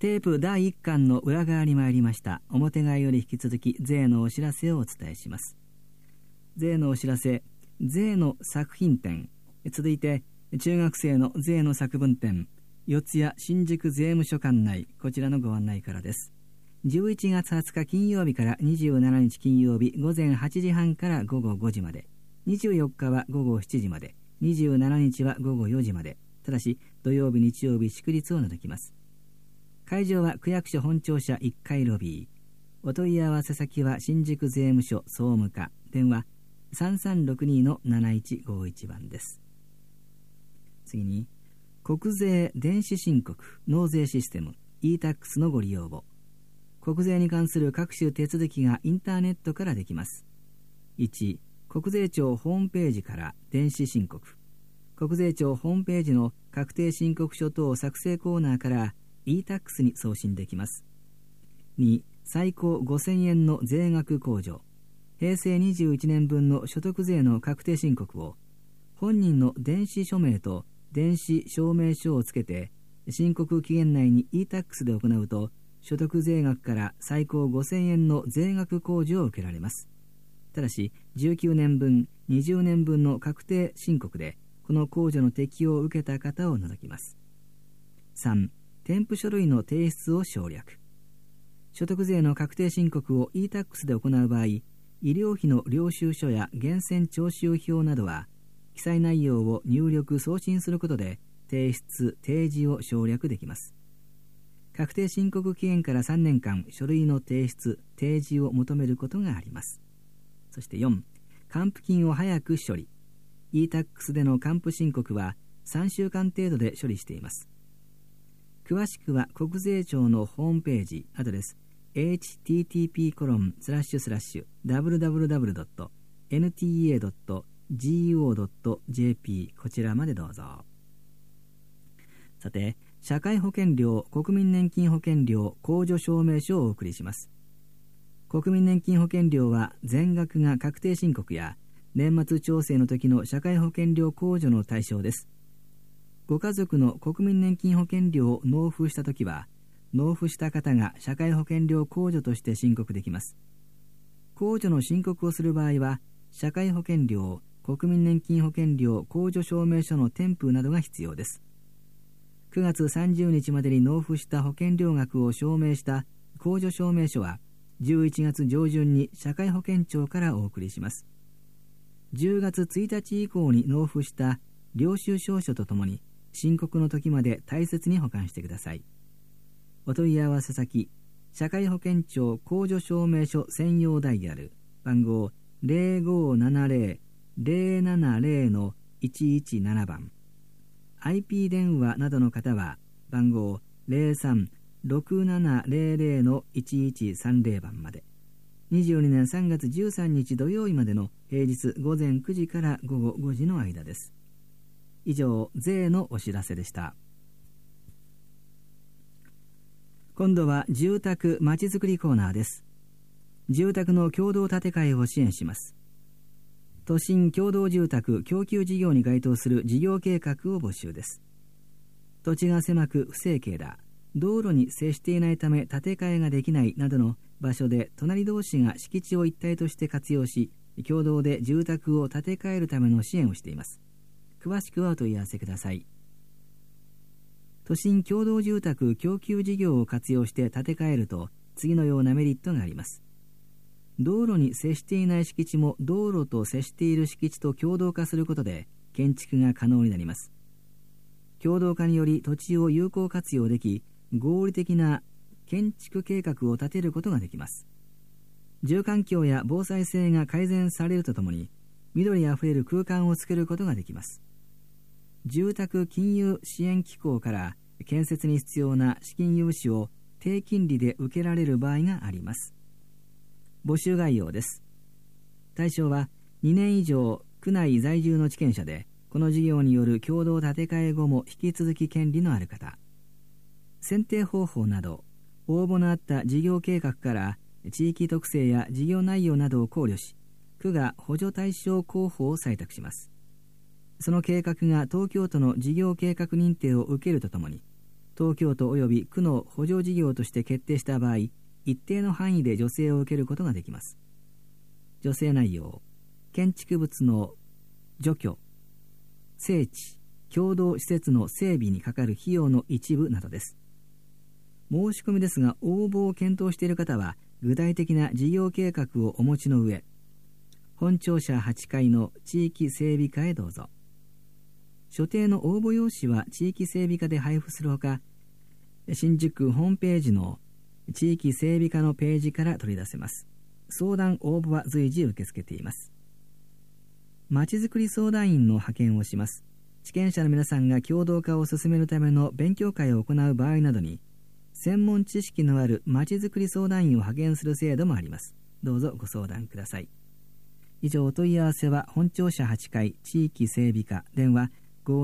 テープ第1巻の裏側に参りました。表側より引き続き税のお知らせをお伝えします。税のお知らせ、税の作品展。続いて中学生の税の作文展、四谷新宿税務署館内、こちらのご案内からです。11月20日金曜日から27日金曜日午前8時半から午後5時まで、24日は午後7時まで、27日は午後4時まで、ただし土曜日日曜日祝日を除きます。会場は区役所本庁舎1階ロビー。お問い合わせ先は新宿税務署総務課、電話 3362-7151 番です。次に、国税電子申告納税システム e-tax のご利用を。国税に関する各種手続きがインターネットからできます。1、国税庁ホームページから電子申告。国税庁ホームページの確定申告書等作成コーナーから e-tax に送信できます。2、最高5000円の税額控除。平成21年分の所得税の確定申告を本人の電子署名と電子証明書をつけて申告期限内に e-tax で行うと、所得税額から最高5000円の税額控除を受けられます。ただし19年分、20年分の確定申告でこの控除の適用を受けた方を除きます。3、添付書類の提出を省略。所得税の確定申告を e-tax で行う場合、医療費の領収書や源泉徴収票などは記載内容を入力送信することで提出・提示を省略できます。確定申告期限から3年間書類の提出・提示を求めることがあります。そして4、還付金を早く処理。e-tax での還付申告は3週間程度で処理しています。詳しくは国税庁のホームページ、アドレス http://www.nta.go.jp こちらまでどうぞ。さて、社会保険料、国民年金保険料、控除証明書をお送りします。国民年金保険料は全額が確定申告や年末調整の時の社会保険料控除の対象です。ご家族の国民年金保険料を納付したときは、納付した方が社会保険料控除として申告できます。控除の申告をする場合は、社会保険料、国民年金保険料控除証明書の添付などが必要です。9月30日までに納付した保険料額を証明した控除証明書は、11月上旬に社会保険庁からお送りします。10月1日以降に納付した領収証書とともに、申告の時まで大切に保管してください。お問い合わせ先、社会保険庁控除証明書専用ダイヤル、番号 0570-070-117 番。IP 電話などの方は、番号 03-6700-1130 番まで。22年3月13日土曜日までの平日午前9時から午後5時の間です。以上、税のお知らせでした。今度は住宅まちづくりコーナーです。住宅の共同建て替えを支援します。都心共同住宅供給事業に該当する事業計画を募集です。土地が狭く不整形だ、道路に接していないため建て替えができないなどの場所で隣同士が敷地を一体として活用し、共同で住宅を建て替えるための支援をしています。詳しくはお問い合わせください。都心共同住宅供給事業を活用して建て替えると次のようなメリットがあります。道路に接していない敷地も道路と接している敷地と共同化することで建築が可能になります。共同化により土地を有効活用でき、合理的な建築計画を立てることができます。住環境や防災性が改善されるとともに、緑あふれる空間を作ることができます。住宅金融支援機構から建設に必要な資金融資を低金利で受けられる場合があります。募集概要です。対象は2年以上区内在住の地権者で、この事業による共同建て替え後も引き続き権利のある方。選定方法など、応募のあった事業計画から地域特性や事業内容などを考慮し、区が補助対象候補を採択します。その計画が東京都の事業計画認定を受けるとともに、 東京都及び区の補助事業として決定した場合、一定の範囲で助成を受けることができます。助成内容、建築物の除去、整地、共同施設の整備にかかる費用の一部などです。申し込みですが、応募を検討している方は、具体的な事業計画をお持ちの上、本庁舎8階の地域整備課へどうぞ。所定の応募用紙は地域整備課で配布するほか、新宿ホームページの地域整備課のページから取り出せます。相談応募は随時受け付けています。まちづくり相談員の派遣をします。地権者の皆さんが共同化を進めるための勉強会を行う場合などに、専門知識のあるまちづくり相談員を派遣する制度もあります。どうぞご相談ください。以上、お問い合わせは本庁舎8階地域整備課、電話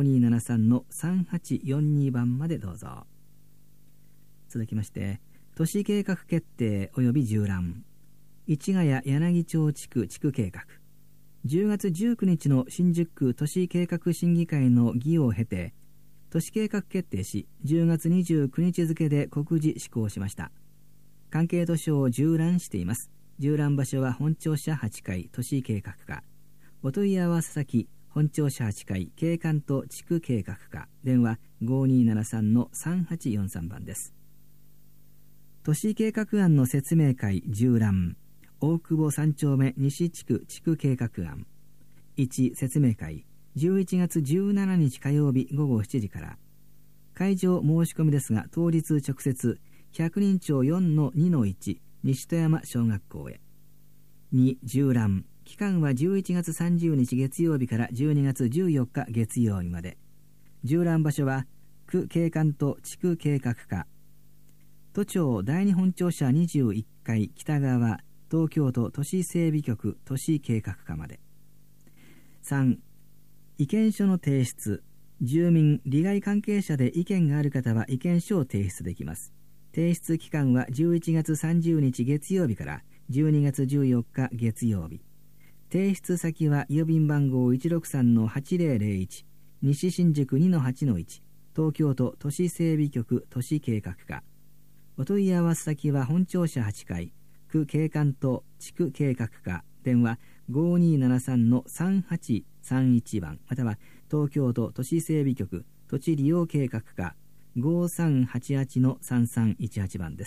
5273-3842 番までどうぞ。続きまして、都市計画決定及び縦覧、市ヶ谷柳町地区計画、10月19日の新宿区都市計画審議会の議を経て、都市計画決定し、10月29日付で告示施行しました。関係都市を縦覧しています。縦覧場所は本庁舎8階都市計画課。お問い合わせ先、本庁舎8階景観と地区計画課。電話 5273-3843 番です。都市計画案の説明会縦覧。大久保3丁目西地区地区計画案。1、説明会。11月17日火曜日午後7時から。会場申し込みですが、当日直接、百人町 4-2-1 西戸山小学校へ。2、縦覧。期間は11月30日月曜日から12月14日月曜日まで。縦覧場所は、区景観と地区計画課。都庁第二本庁舎21階北側、東京都都市整備局都市計画課まで。3、意見書の提出。住民、利害関係者で意見がある方は意見書を提出できます。提出期間は11月30日月曜日から12月14日月曜日。提出先は郵便番号 163-8001 西新宿 2-8-1 東京都都市整備局都市計画課。お問い合わせ先は本庁舎8階区景観と地区計画課。電話 5273-3831 番または東京都都市整備局土地利用計画課 5388-3318 番です。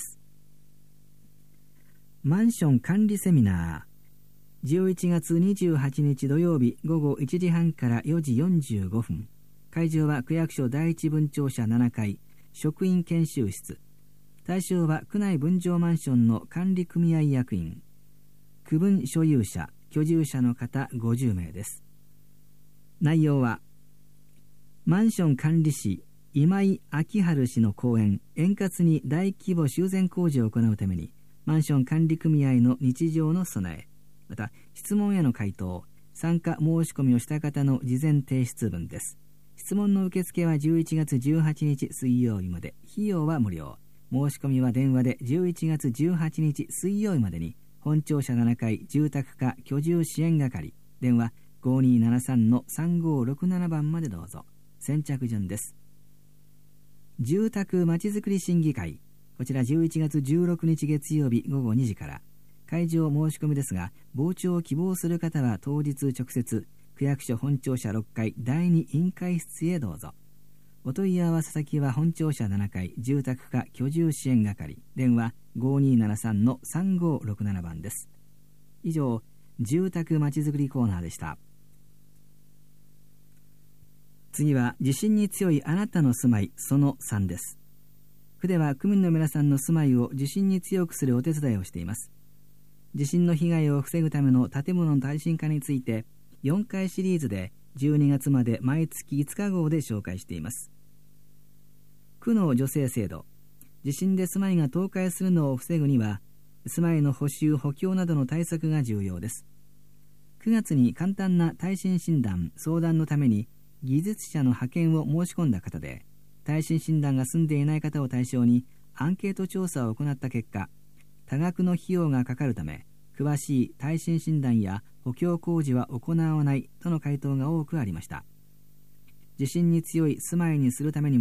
マンション管理セミナー11月28日土曜日午後1時半から4時45分。会場は区役所第一分庁舎7階職員研修室。対象は区内分譲マンションの管理組合役員、区分所有者、居住者の方50名です。内容は、マンション管理士今井明春氏の講演、円滑に大規模修繕工事を行うために、マンション管理組合の日常の備え、また質問への回答、参加申し込みをした方の事前提出文です。質問の受付は11月18日水曜日まで、費用は無料。申し込みは電話で11月18日水曜日までに、本庁舎7階住宅課居住支援係、電話 5273-3567 番までどうぞ。先着順です。住宅まちづくり審議会、こちら11月16日月曜日午後2時から。会場申し込みですが、傍聴を希望する方は当日直接、区役所本庁舎6階第2委員会室へどうぞ。お問い合わせ先は本庁舎7階住宅課居住支援係、電話 5273-3567 番です。以上、住宅まちづくりコーナーでした。次は地震に強いあなたの住まいその3です。区では区民の皆さんの住まいを地震に強くするお手伝いをしています。地震の被害を防ぐための建物の耐震化について4回シリーズで12月まで毎月5日号で紹介しています。区の助成制度、地震で住まいが倒壊するのを防ぐには、住まいの補修・補強などの対策が重要です。9月に簡単な耐震診断・相談のために技術者の派遣を申し込んだ方で、耐震診断が済んでいない方を対象にアンケート調査を行った結果、多額の費用がかかるため、詳しい耐震診断や補強工事は行わないとの回答が多くありました。地震に強い住まいにするためにも、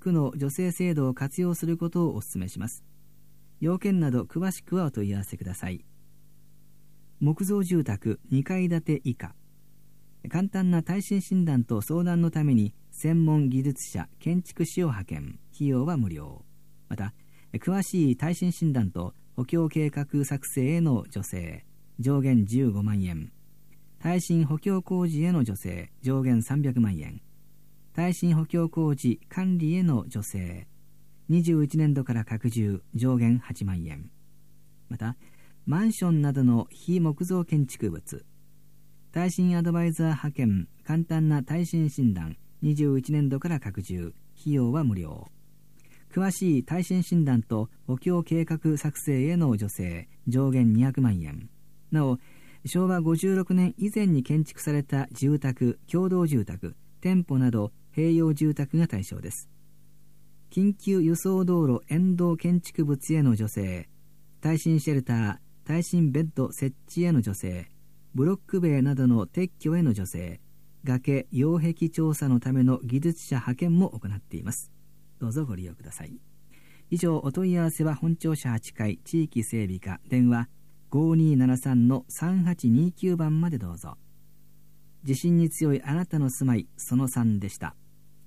区の助成制度を活用することをお勧めします。要件など詳しくはお問い合わせください。木造住宅2階建て以下。簡単な耐震診断と相談のために専門技術者、建築士を派遣。費用は無料。また、詳しい耐震診断と補強計画作成への助成、上限15万円。耐震補強工事への助成、上限300万円。耐震補強工事管理への助成、21年度から拡充、上限8万円。また、マンションなどの非木造建築物、耐震アドバイザー派遣、簡単な耐震診断、21年度から拡充、費用は無料。詳しい耐震診断と補強計画作成への助成、上限200万円。なお、昭和56年以前に建築された住宅、共同住宅、店舗など併用住宅が対象です。緊急輸送道路沿道建築物への助成、耐震シェルター、耐震ベッド設置への助成、ブロック塀などの撤去への助成、崖・擁壁調査のための技術者派遣も行っています。どうぞご利用ください。以上、お問い合わせは本庁舎8階地域整備課、電話 5273-3829 番までどうぞ。地震に強いあなたの住まい、その3でした。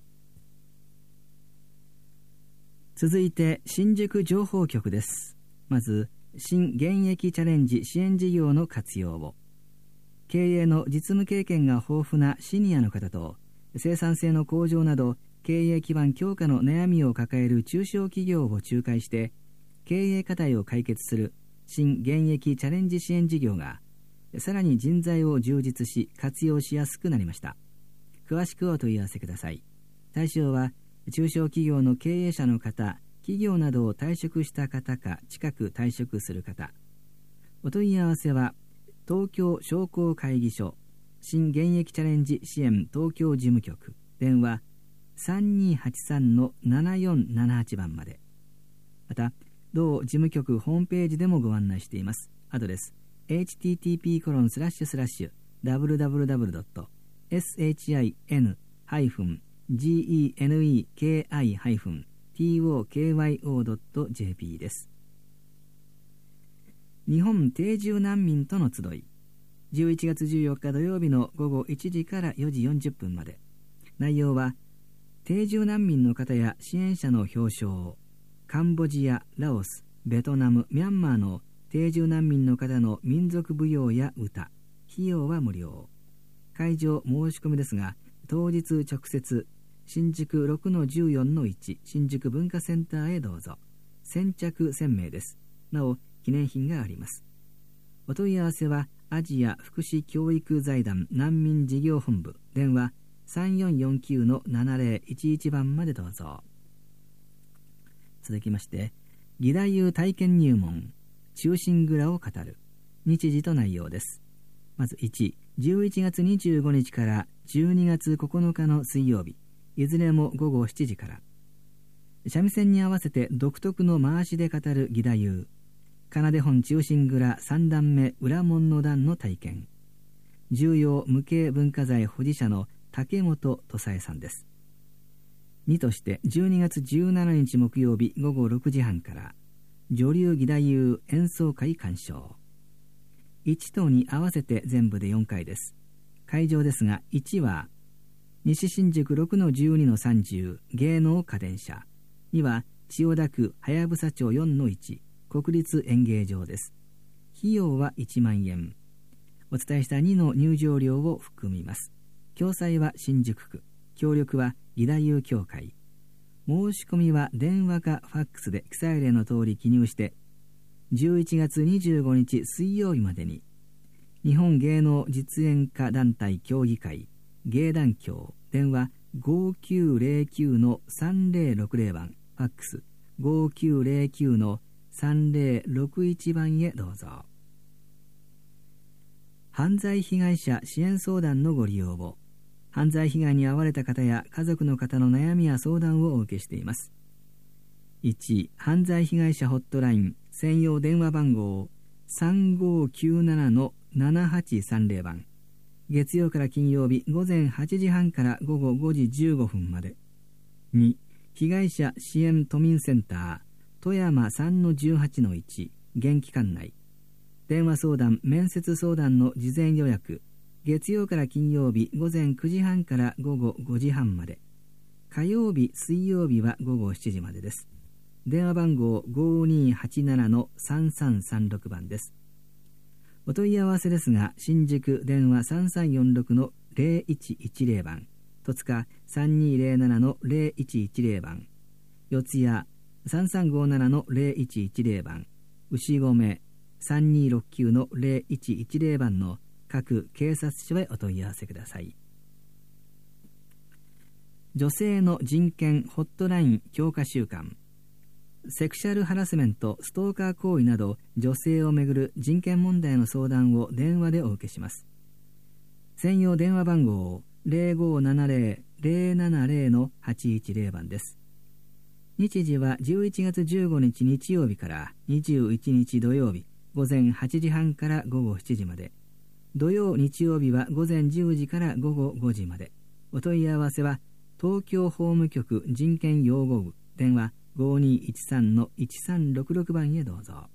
続いて新宿情報局です。まず、新現役チャレンジ支援事業の活用を。経営の実務経験が豊富なシニアの方と、生産性の向上など経営基盤強化の悩みを抱える中小企業を仲介して経営課題を解決する新現役チャレンジ支援事業がさらに人材を充実し活用しやすくなりました。詳しくお問い合わせください。対象は中小企業の経営者の方、企業などを退職した方か近く退職する方。お問い合わせは東京商工会議所新現役チャレンジ支援東京事務局、電話 3283-7478 番まで。また同事務局ホームページでもご案内しています。アドレス http://www.shine-geneki-tokyo.jp です。日本定住難民との集い、11月14日土曜日の午後1時から4時40分まで。内容は定住難民の方や支援者の表彰、カンボジア、ラオス、ベトナム、ミャンマーの定住難民の方の民族舞踊や歌、費用は無料。会場申し込みですが、当日直接新宿 6-14-1 新宿文化センターへどうぞ。先着1000名です。なお記念品があります。お問い合わせはアジア福祉教育財団難民事業本部、電話 3449-7011 番までどうぞ。続きまして、義太夫体験入門忠臣蔵を語る日時と内容です。まず1、11月25日から12月9日の水曜日、いずれも午後7時から。三味線に合わせて独特の回しで語る義太夫、奏で本忠臣蔵三段目裏門の段の体験。重要無形文化財保持者の竹本土佐恵さんです。2として12月17日木曜日午後6時半から女流義太夫演奏会鑑賞。1と2合わせて全部で4回です。会場ですが、1は西新宿 6-12-30 芸能家電車、2は千代田区はやぶさ町 4-1 国立演芸場です。費用は1万円。お伝えした2の入場料を含みます。共催は新宿区、協力は義太夫協会。申し込みは電話かファックスで記載例の通り記入して11月25日水曜日までに日本芸能実演家団体協議会芸団協、電話 5909-3060 番、ファックス 5909-3061 番へどうぞ。犯罪被害者支援相談のご利用を。犯罪被害に遭われた方や家族の方の悩みや相談をお受けしています。1、犯罪被害者ホットライン専用電話番号 3597-7830 番、月曜から金曜日午前8時半から午後5時15分まで。2、 被害者支援都民センター富山 3-18-1 元気館内。電話相談・面接相談の事前予約、月曜から金曜日午前9時半から午後5時半まで。火曜日・水曜日は午後7時までです。電話番号 5287-3336 番です。お問い合わせですが、新宿電話 3346-0110 番、戸塚 3207-0110 番、四谷 3357-0110 番、牛込 3269-0110 番の各警察署へお問い合わせください。女性の人権ホットライン強化週間。セクシャルハラスメント、ストーカー行為など女性をめぐる人権問題の相談を電話でお受けします。専用電話番号 0570-070-810 番です。日時は11月15日日曜日から21日土曜日午前8時半から午後7時まで。土曜日曜日は午前10時から午後5時まで。お問い合わせは東京法務局人権擁護部、電話 5213-1366 番へどうぞ。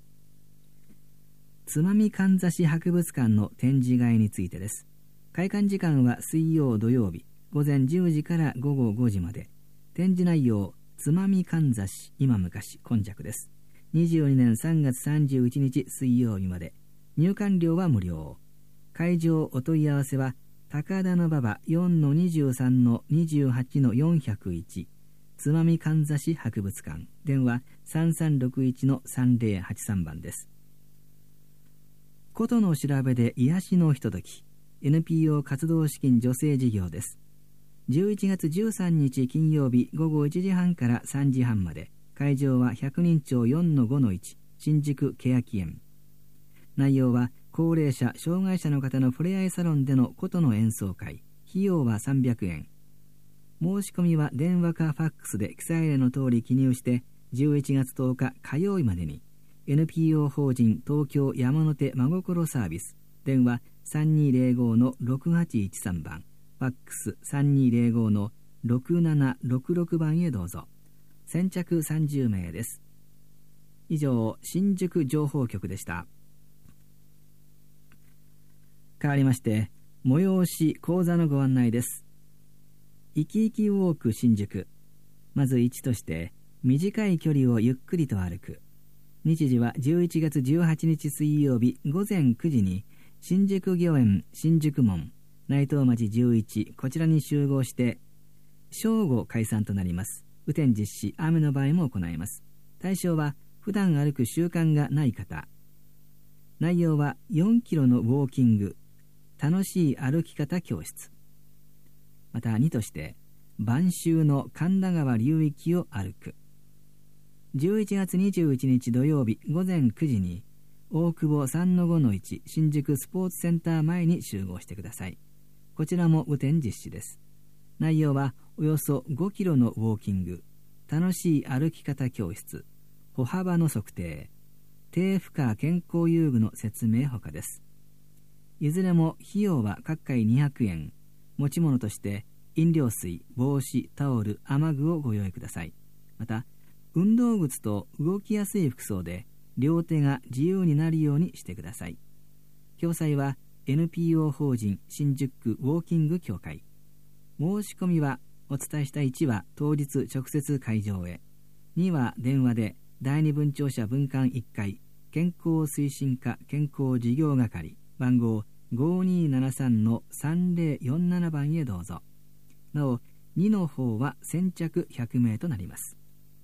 つまみかんざし博物館の展示会についてです。開館時間は水曜土曜日午前10時から午後5時まで。展示内容、つまみかんざし今昔今昔です。22年3月31日水曜日まで。入館料は無料。会場お問い合わせは高田馬場 4-23-28-401 つまみかんざし博物館、電話 3361-3083 番です。ことの調べで癒しのひととき、 NPO 活動資金助成事業です。11月13日金曜日午後1時半から3時半まで。会場は百人町 4-5-1 新宿欅園。内容は高齢者・障害者の方のふれあいサロンでの琴の演奏会。費用は300円。申し込みは電話かファックスで記載例の通り記入して11月10日火曜日までに。 NPO 法人東京山手真心サービス、電話 3205-6813 番、ファックス 3205-6766 番へどうぞ。先着30名です。以上、新宿情報局でした。変わりまして、催し講座のご案内です。いきいきウォーク新宿。まず1として、短い距離をゆっくりと歩く。日時は11月18日水曜日午前9時に、新宿御苑新宿門、内藤町11、こちらに集合して、正午開山となります。雨天実施、雨の場合も行います。対象は、普段歩く習慣がない方。内容は4キロのウォーキング、楽しい歩き方教室。また2として、晩秋の神田川流域を歩く。11月21日土曜日午前9時に、大久保 3-5-1 新宿スポーツセンター前に集合してください。こちらも雨天実施です。内容はおよそ5キロのウォーキング、楽しい歩き方教室、歩幅の測定、低負荷健康遊具の説明ほかです。いずれも費用は各回200円。持ち物として飲料水、帽子、タオル、雨具をご用意ください。また、運動靴と動きやすい服装で両手が自由になるようにしてください。詳細は NPO 法人新宿区ウォーキング協会。申し込みはお伝えした1は当日直接会場へ、2は電話で第二分庁舎分館1階健康推進課健康事業係、番号 5273-3047 番へどうぞ。なお、2の方は先着100名となります。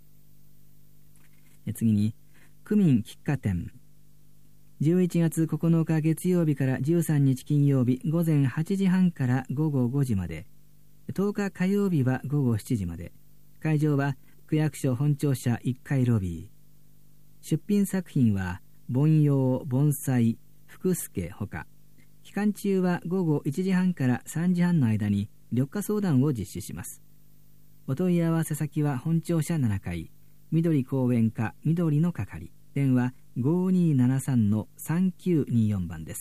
次に、区民喫茶店。11月9日月曜日から13日金曜日午前8時半から午後5時まで、10日火曜日は午後7時まで。会場は区役所本庁舎1階ロビー。出品作品は盆葉、盆栽、福助ほか。期間中は午後1時半から3時半の間に緑化相談を実施します。お問い合わせ先は本庁舎7階、緑公園課緑の係、電話 5273-3924 番です。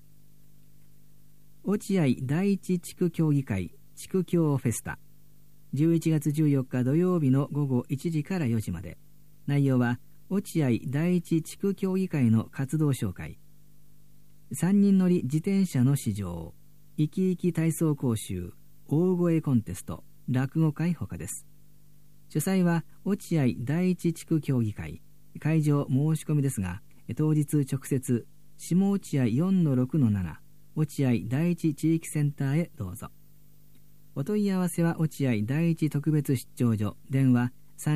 落合第一地区協議会地区協フェスタ。 11月14日土曜日の午後1時から4時まで。内容は落合第一地区協議会の活動紹介、3人乗り自転車の試乗、生き生き体操講習、大声コンテスト、落語会ほかです。主催は落合第一地区協議会。会場申し込みですが、当日直接下落合 4-6-7 落合第一地域センターへどうぞ。お問い合わせは落合第一特別出張所、電話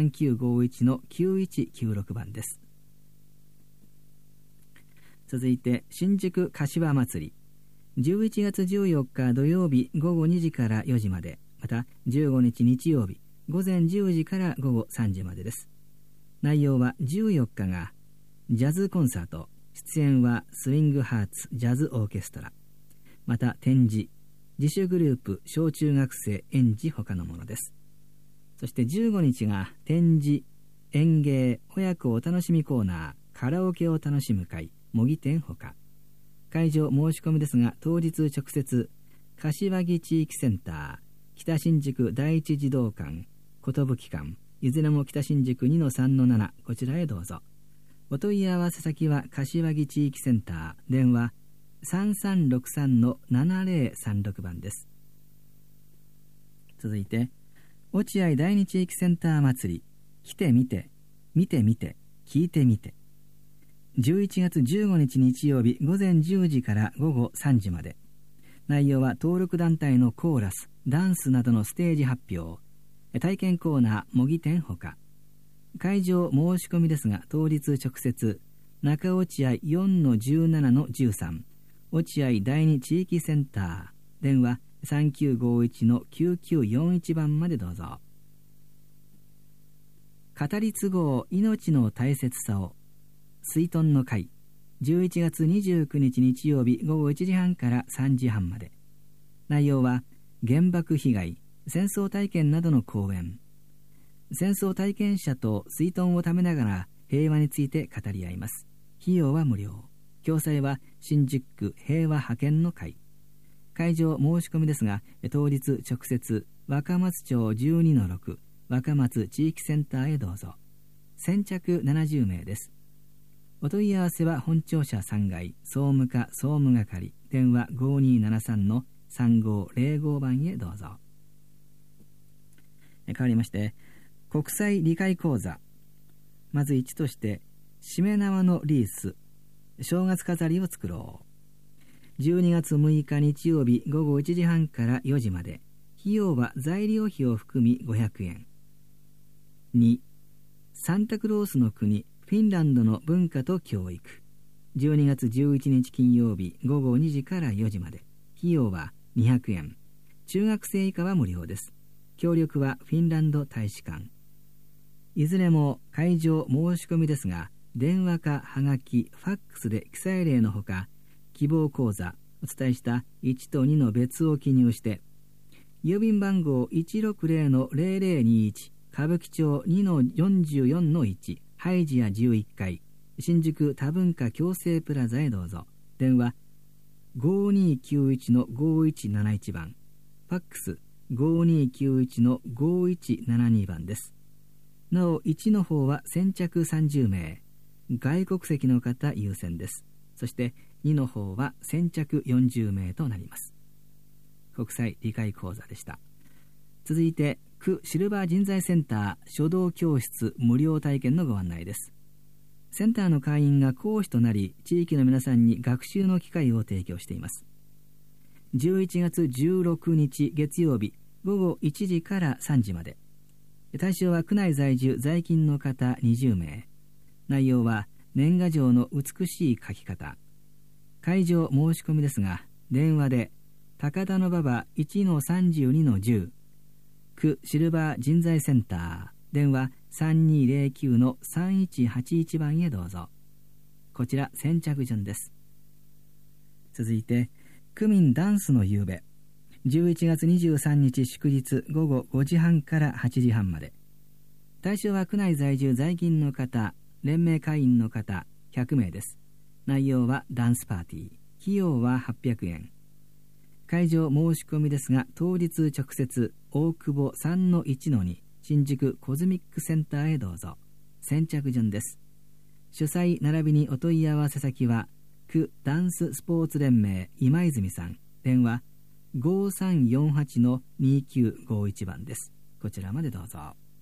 3951-9196 番です。続いて新宿柏祭り、11月14日土曜日午後2時から4時まで、また15日日曜日午前10時から午後3時までです。内容は14日がジャズコンサート、出演はスイングハーツジャズオーケストラ、また展示、自主グループ小中学生園児他のものです。そして15日が展示、演芸、親子お楽しみコーナー、カラオケを楽しむ会、模擬店ほか。会場申し込みですが、当日直接柏木地域センター、北新宿第一児童館、寿館、いずれも北新宿 2-3-7 こちらへどうぞ。お問い合わせ先は柏木地域センター、電話 3363-7036 番です。続いて落合第二地域センター祭り、来てみて見てみて聞いてみて、11月15日日曜日午前10時から午後3時まで。内容は登録団体のコーラス、ダンスなどのステージ発表、体験コーナー、模擬店ほか。会場申し込みですが、当日直接中落合 4-17-13 落合第二地域センター、電話 3951-9941 番までどうぞ。語り継ごう命の大切さを、水遁の会、11月29日日曜日午後1時半から3時半まで。内容は原爆被害、戦争体験などの講演、戦争体験者と水遁をためながら平和について語り合います。費用は無料。共催は新宿区平和派遣の会。会場申し込みですが、当日直接若松町 12-6 若松地域センターへどうぞ。先着70名です。お問い合わせは本庁舎3階総務課総務係、電話 5273-3505 番へどうぞ。変わりまして国際理解講座、まず1としてしめ縄のリース、正月飾りを作ろう。12月6日日曜日午後1時半から4時まで。費用は材料費を含み500円。2、サンタクロースの国フィンランドの文化と教育。12月11日金曜日午後2時から4時まで。費用は200円。中学生以下は無料です。協力はフィンランド大使館。いずれも会場申し込みですが、電話かはがき、ファックスで記載例のほか、希望口座、お伝えした1と2の別を記入して、郵便番号 160-0021 歌舞伎町 2-44-1 ハイジア11階新宿多文化共生プラザへどうぞ。電話 5291-5171 番、ファックス 5291-5172 番です。なお1の方は先着30名、外国籍の方優先です。そして2の方は先着40名となります。国際理解講座でした。続いて区シルバー人材センター書道教室無料体験のご案内です。センターの会員が講師となり、地域の皆さんに学習の機会を提供しています。11月16日月曜日午後1時から3時まで。対象は区内在住在勤の方20名。内容は年賀状の美しい書き方。会場申し込みですが、電話で高田馬場 1-32-10 区シルバー人材センター、電話 3209-3181 番へどうぞ。こちら先着順です。続いて区民ダンスの夕べ、11月23日祝日午後5時半から8時半まで。対象は区内在住在勤の方、連盟会員の方100名です。内容はダンスパーティー。費用は800円。 会場申し込みですが、当日直接大久保 3-1-2 新宿コズミックセンターへどうぞ。先着順です。主催並びにお問い合わせ先は区ダンススポーツ連盟今泉さん、電話 5348-2951 番です。こちらまでどうぞ。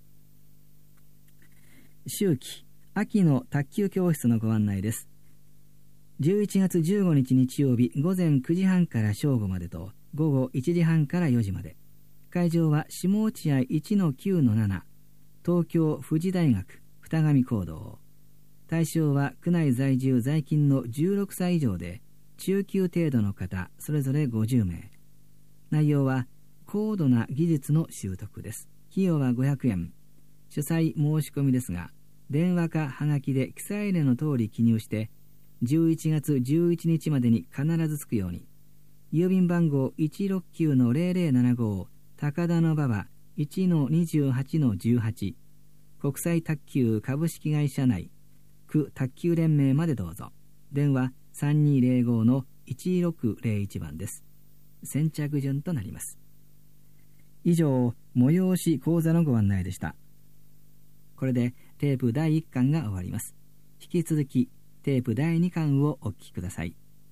秋季秋の卓球教室のご案内です。11月15日日曜日午前9時半から正午までと午後1時半から4時まで。会場は下落合 1-9-7 東京富士大学二上講堂。対象は区内在住在勤の16歳以上で中級程度の方それぞれ50名。内容は高度な技術の習得です。費用は500円。主催申し込みですが、電話かはがきで記載例の通り記入して11月11日までに必ずつくように。郵便番号 169-0075 高田馬場 1-28-18 国際卓球株式会社内区卓球連盟までどうぞ。電話 3205-1601 番です。先着順となります。以上、催し講座のご案内でした。これでテープ第1巻が終わります。引き続きテープ第2巻をお聞きください。